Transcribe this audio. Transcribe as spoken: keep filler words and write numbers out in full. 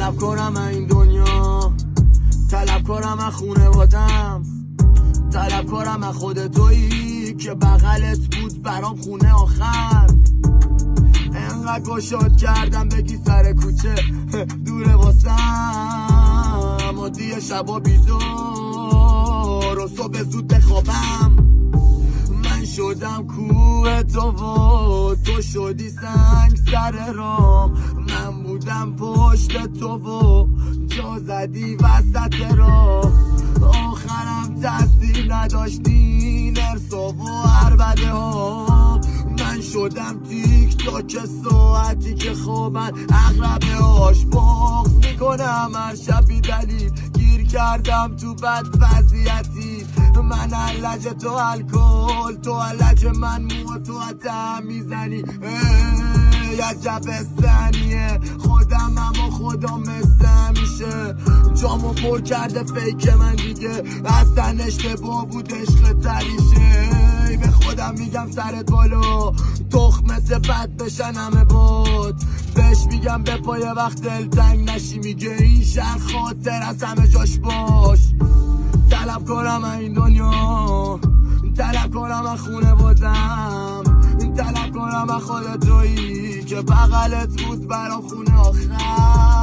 طلب کنم این دنیا، طلب کنم خونوادم، طلب کنم خود تویی که بغلت بود برام خونه آخر. انقدر گشاد کردم بگی سر کوچه دوره واسم، عادی شبا بیدار و صبح زود بخوابم. من شدم کوه تو و تو شدی سنگ سر رام، من بودم پشت تو و جا زدی وسط راه. آخرم تاثیر نداشتی نرسا و عربده ها، من شدم تیک تاک ساعتی که خوابن اغربه هاش. بغض میکنم هر شب بی دلیل، گیر کردم تو بد وضعیتی. من علج تو الکل، تو علج من مو تو عطم میزنی. عجب سنیه خودم اما خدا مثل میشه، جامو پر کرده فیک من دیگه، اصلا اشتباه بود عشق تریشه. به خودم میگم سرت بالا تخمت بد بشن همه باد، بهش میگم به پای وقت دلتنگ نشی، میگه این شهر خاطر از همه جاش باش. طلب کنم این دنیا، طلب کنم خونوادم، طلب کنم خودت تویی که بغلت بود برام خونه آخر.